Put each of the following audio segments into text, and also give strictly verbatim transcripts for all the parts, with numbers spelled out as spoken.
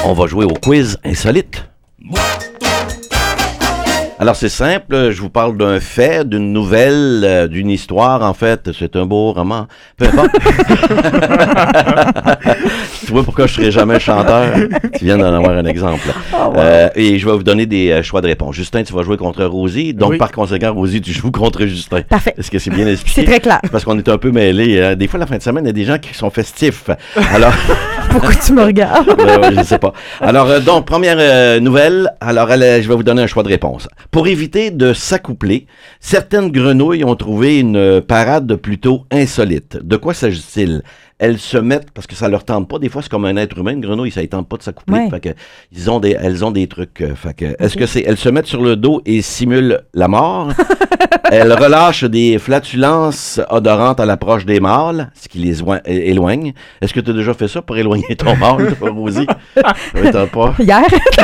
On va jouer au quiz insolite. Alors, c'est simple, je vous parle d'un fait, d'une nouvelle, euh, d'une histoire, en fait. C'est un beau roman. Peu importe. Tu vois pourquoi je ne serai jamais chanteur? Tu viens d'en avoir un exemple. Oh, wow. euh, et je vais vous donner des euh, choix de réponse. Justin, tu vas jouer contre Rosie. Donc, oui. Par conséquent, Rosie, tu joues contre Justin. Parfait. Est-ce que c'est bien expliqué? C'est très clair. Parce qu'on est un peu mêlés. Hein. Des fois, la fin de semaine, il y a des gens qui sont festifs. Alors... Pourquoi tu me regardes? euh, je ne sais pas. Alors, euh, donc, première euh, nouvelle. Alors, elle, euh, je vais vous donner un choix de réponse. Pour éviter de s'accoupler, certaines grenouilles ont trouvé une parade plutôt insolite. De quoi s'agit-il? Elles se mettent, parce que ça leur tente pas, des fois c'est comme un être humain, une grenouille, ça ne tente pas de s'accoupler. Ouais. Fait que, ils ont des, elles ont des trucs. Euh, fait que, okay. Est-ce que c'est, elles se mettent sur le dos et simulent la mort? Elles relâchent des flatulences odorantes à l'approche des mâles, ce qui les oin- éloigne. Est-ce que tu as déjà fait ça pour éloigner ton mâle, toi, Rosie? Oui, t'as pas. Hier?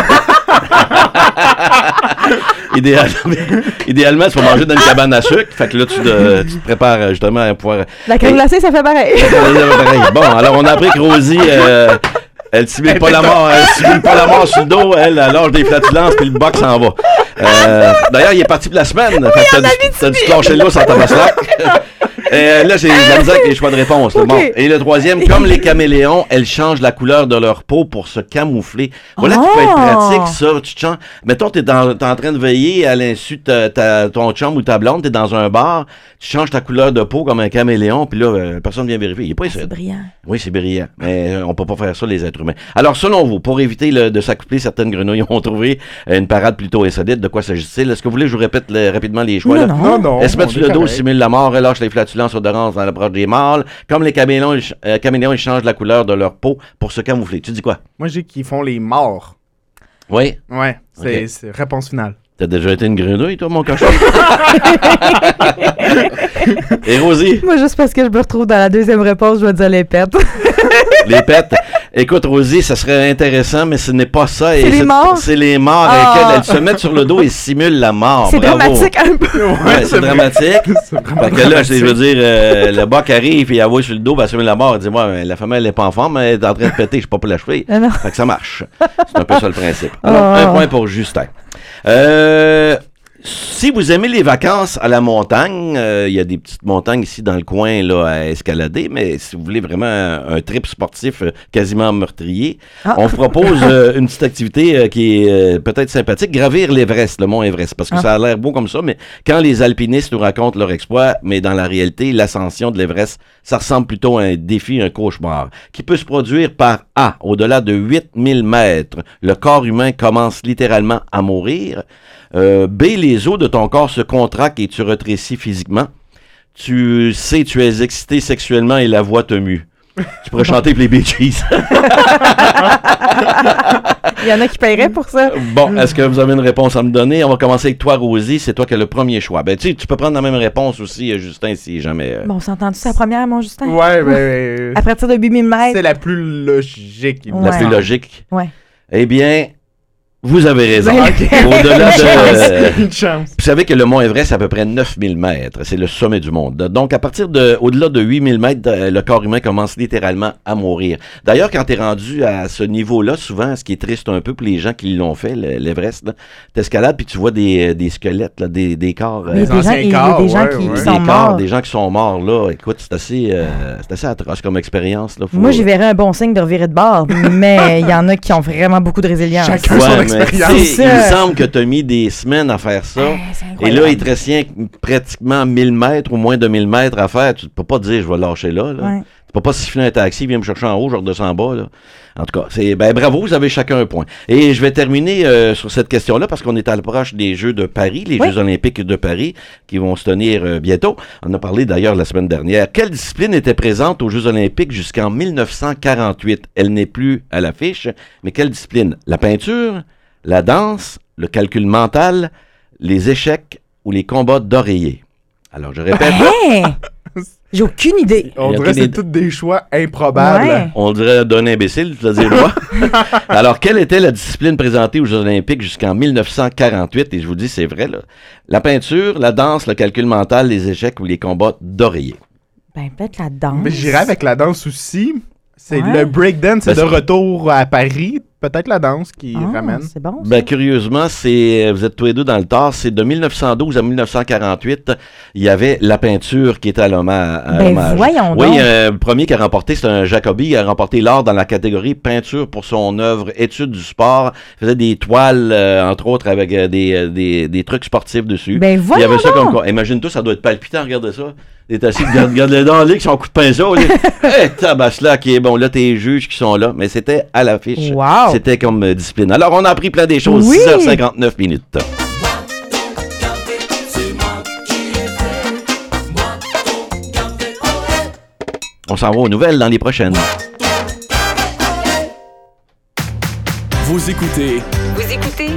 Idéalement, idéalement, tu vas manger dans une cabane à sucre. Fait que là, tu te, tu te prépares justement à pouvoir... La crème glacée, ça fait pareil. Ça fait pareil. Bon, alors on a appris que Rosie, euh, elle simule pas la mort, elle simule pas la mort sur le dos, elle, elle lâche des flatulences, puis le box s'en va. Euh, d'ailleurs, il est parti pour la semaine. Oui, fait que t'as, t'as dû te lâcher là sans ta maslac. Et là, j'ai de la misère avec les choix de réponse. Okay. Bon. Et le troisième, comme les caméléons, elles changent la couleur de leur peau pour se camoufler. Voilà oh. qui peut être pratique, ça. Tu te changes. Mettons, t'es, dans, t'es en train de veiller à l'insu de ta, ta, ton chum ou ta blonde, t'es dans un bar, tu changes ta couleur de peau comme un caméléon, puis là, euh, personne vient vérifier. Il est pas ah, c'est brillant. Oui, c'est brillant. Mais euh, on peut pas faire ça, les êtres humains. Alors, selon vous, pour éviter le, de s'accoupler, certaines grenouilles ont trouvé une parade plutôt insolite. De quoi s'agit-il? Est-ce que vous voulez que je vous répète le, rapidement les choix? Non, là? non, non. Elles se mettent sur le dos, simulent la mort, relâchent les flatulences odorantes dans l'approche des mâles. Comme les caméléons, ils, euh, caméléons, ils changent la couleur de leur peau pour se camoufler. Tu dis quoi? Moi, je dis qu'ils font les morts. Oui? Ouais, c'est, okay. c'est réponse finale. T'as déjà été une grenouille, toi, mon cochon? Et Rosie? Moi, juste parce que je me retrouve dans la deuxième réponse, je vais dire les pets. Les pets. Écoute, Rosie, ça serait intéressant, mais ce n'est pas ça. C'est et les c'est, morts? C'est les morts. Oh. Elles, elles se mettent sur le dos et simulent la mort. C'est Bravo. dramatique un peu. Ouais, ouais c'est, c'est dramatique. C'est fait que là, je veux dire, euh, le boc arrive et elle voit sur le dos, elle simule la mort. Elle dit, moi, la femelle n'est pas en forme, mais elle est en train de péter, je ne suis pas pour l'achever. Non, non. Fait que ça marche. C'est un peu ça le principe. Alors, oh. un point pour Justin. Euh... Si vous aimez les vacances à la montagne, il euh, y a des petites montagnes ici dans le coin là, à escalader, mais si vous voulez vraiment un, un trip sportif euh, quasiment meurtrier, ah. on propose euh, une petite activité euh, qui est euh, peut-être sympathique, gravir l'Everest, le mont Everest, parce que ah. ça a l'air beau comme ça, mais quand les alpinistes nous racontent leur exploit, mais dans la réalité, l'ascension de l'Everest, ça ressemble plutôt à un défi, un cauchemar, qui peut se produire par A, au-delà de huit mille mètres. Le corps humain commence littéralement à mourir. Euh, B, les os de ton corps se contractent et tu rétrécis physiquement. Tu sais, tu es excité sexuellement et la voix te mue. Tu pourrais chanter pour les Bee Gees. Il y en a qui paieraient pour ça. Bon, est-ce que vous avez une réponse à me donner? On va commencer avec toi, Rosie. C'est toi qui as le premier choix. Ben, tu sais, tu peux prendre la même réponse aussi, Justin, si jamais... Euh... Bon, on s'est entendu sa première, mon Justin? Ouais, ben... Euh, à partir de huit mille mètres. C'est la plus logique. Ouais. La plus logique? Ouais. Eh bien... Vous avez raison. Okay. Au-delà de... Une chance. Vous savez que le mont Everest, c'est à peu près neuf mille mètres. C'est le sommet du monde. Donc, à partir de... Au-delà de huit mille mètres, le corps humain commence littéralement à mourir. D'ailleurs, quand tu es rendu à ce niveau-là, souvent, ce qui est triste un peu pour les gens qui l'ont fait, l'Everest, tu escalades puis tu vois des, des squelettes, là, des, des corps... Des, euh, anciens corps, il y a des gens ouais, qui, ouais. qui sont des morts. Corps, des gens qui sont morts, là. Écoute, c'est assez, euh, c'est assez atroce comme expérience. Là. Faut... Moi, j'y verrais un bon signe de revirer de bord, mais il y en a qui ont vraiment beaucoup de résilience. Chacun son expérience. Il me semble que tu as mis des semaines à faire ça. Eh, et là, il te reste pratiquement mille mètres ou moins de mille mètres à faire. Tu ne peux pas te dire je vais lâcher là. là. Ouais. Tu peux pas siffler un taxi, viens me chercher en haut, je redescends en bas. Là. En tout cas, c'est ben bravo, vous avez chacun un point. Et je vais terminer euh, sur cette question-là parce qu'on est à l'approche des Jeux de Paris, les oui. Jeux olympiques de Paris qui vont se tenir euh, bientôt. On a parlé d'ailleurs la semaine dernière. Quelle discipline était présente aux Jeux olympiques jusqu'en dix-neuf cent quarante-huit? Elle n'est plus à l'affiche, mais quelle discipline? La peinture, la danse, le calcul mental, les échecs ou les combats d'oreiller? Alors, je répète. Hey! J'ai aucune idée. On dirait que c'est tous des choix improbables. Ouais. On dirait d'un imbécile, tu vas dire moi. Alors, quelle était la discipline présentée aux Jeux olympiques jusqu'en dix-neuf cent quarante-huit? Et je vous dis, c'est vrai, là. La peinture, la danse, le calcul mental, les échecs ou les combats d'oreiller? Ben, peut-être la danse. Mais j'irais avec la danse aussi. C'est ouais. Le breakdance, c'est de retour à Paris. peut-être la danse qui Ah, ramène. c'est bon. ça. Ben, curieusement, c'est, vous êtes tous les deux dans le tard, c'est de mille neuf cent douze à mille neuf cent quarante-huit, il y avait la peinture qui était à l'hommage. à Ben, l'hommage. voyons Oui, donc. euh, le premier qui a remporté, c'est un Jacobi, il a remporté l'or dans la catégorie peinture pour son œuvre Études du sport. Il faisait des toiles, euh, entre autres, avec euh, des, euh, des, des trucs sportifs dessus. Ben, Il y voyons avait ça donc. comme quoi. Imagine-toi, ça doit être palpitant, regarde ça. Il est assis, regarde, regarde le dans qui sont coup de pinceau. Hé, hey, tabasse-là, qui est bon, là, tes juges qui sont là. Mais c'était à l'affiche. Wow. C'était comme euh, discipline. Alors, on a appris plein des choses. Oui. six heures cinquante-neuf minutes. On s'en va aux nouvelles dans les prochaines. Vous écoutez Vous écoutez